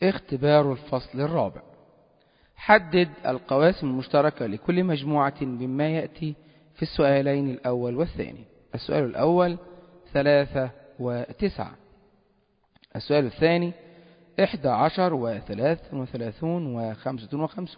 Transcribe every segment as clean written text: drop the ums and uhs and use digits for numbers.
اختبار الفصل الرابع. حدد القواسم المشتركة لكل مجموعة مما يأتي في السؤالين الأول والثاني. السؤال الأول 3 و9. السؤال الثاني 11 و33 و55.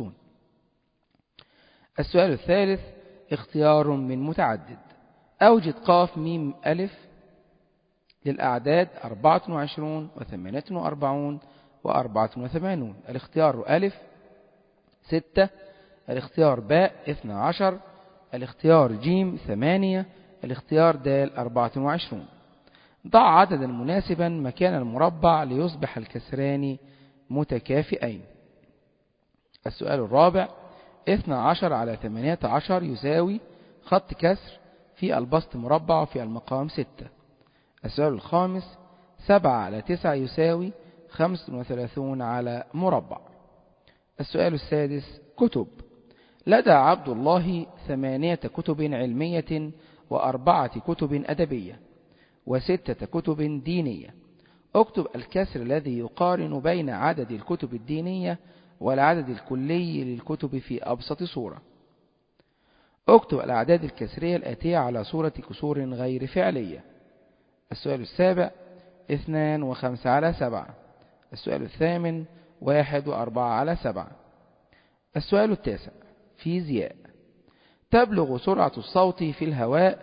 السؤال الثالث اختيار من متعدد. أوجد قاف ميم ألف للأعداد 24 و48 و84. الاختيار ألف 6. الاختيار باء 12. الاختيار جيم 8. الاختيار دال 24. ضع عددا مناسبا مكان المربع ليصبح الكسران متكافئين. السؤال الرابع 12 على 18 يساوي خط كسر في البسط مربع في المقام 6. السؤال الخامس 7 على 9 يساوي 35 على مربع. السؤال السادس كتب. لدى عبد الله 8 كتب علمية و4 كتب أدبية و6 كتب دينية. اكتب الكسر الذي يقارن بين عدد الكتب الدينية والعدد الكلي للكتب في أبسط صورة. اكتب الأعداد الكسرية الآتية على صورة كسور غير فعلية. السؤال السابع 2 و5 على 7. السؤال الثامن 1 و4 على 7. السؤال التاسع فيزياء. تبلغ سرعة الصوت في الهواء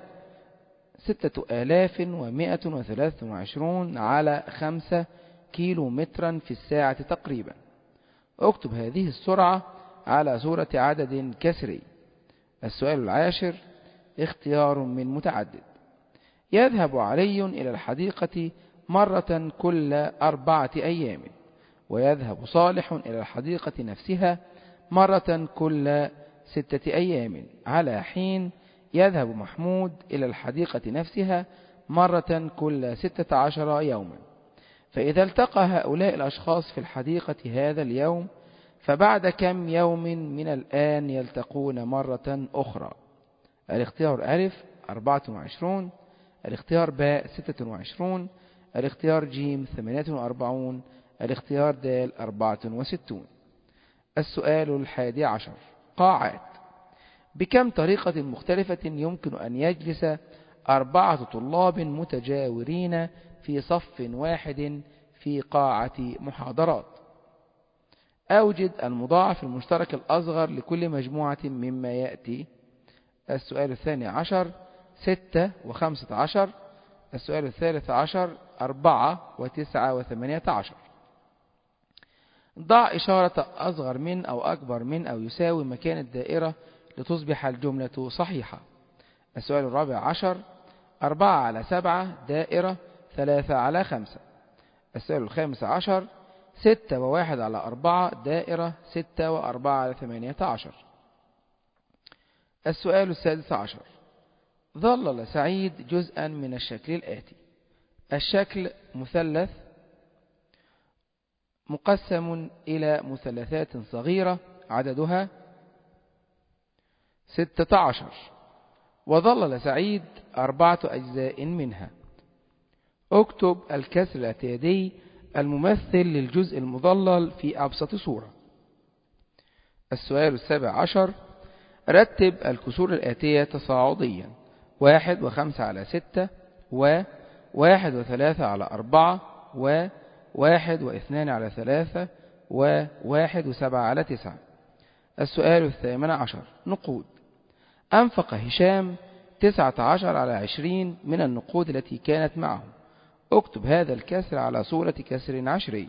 6123 على 5 كيلو مترا في الساعة تقريبا. اكتب هذه السرعة على صورة عدد كسري. السؤال العاشر اختيار من متعدد. يذهب علي إلى الحديقة مرة كل 4 أيام، ويذهب صالح إلى الحديقة نفسها مرة كل 6 أيام، على حين يذهب محمود إلى الحديقة نفسها مرة كل 16 يوما. فإذا التقى هؤلاء الأشخاص في الحديقة هذا اليوم، فبعد كم يوم من الآن يلتقون مرة أخرى؟ الاختيار ألف 24. الاختيار باء 26. الاختيار جيم 48. الاختيار دال 64. السؤال 11 قاعات. بكم طريقة مختلفة يمكن أن يجلس 4 طلاب متجاورين في صف واحد في قاعة محاضرات؟ أوجد المضاعف المشترك الأصغر لكل مجموعة مما يأتي. السؤال 12 6 و15. السؤال 13 4 و9 و18. ضع إشارة أصغر من أو أكبر من أو يساوي مكان الدائرة لتصبح الجملة صحيحة. السؤال 14 4 على 7 دائرة 3 على 5. السؤال 15 6 و1 على 4 دائرة 6 و4 على 18. السؤال 16 ظلل سعيد جزءا من الشكل الآتي. الشكل مثلث مقسم إلى مثلثات صغيرة عددها 16، وظلل سعيد 4 أجزاء منها. اكتب الكسر الاعتيادي الممثل للجزء المظلل في أبسط صورة. السؤال 17 رتب الكسور الآتية تصاعديا: 1 و5 على 6 و1 و3 على 4 و1 و2 على 3 و1 و7 على 9. السؤال 18 نقود. أنفق هشام 19 على 20 من النقود التي كانت معه. اكتب هذا الكسر على صورة كسر عشري.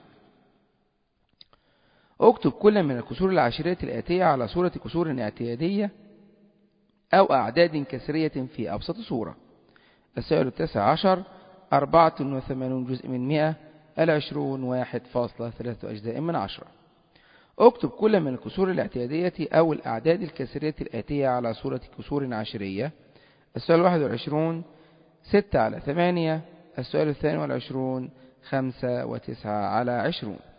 اكتب كل من الكسور العشرية الآتية على صورة كسور اعتيادية أو أعداد كسرية في أبسط صورة. السؤال 19 84 جزء من 100 العشرون 1.3 أجزاء من 10. اكتب كل من الكسور الاعتيادية أو الأعداد الكسرية الآتية على صورة كسور عشرية. السؤال 21 6 على 8. السؤال 22 5 و9 على 20.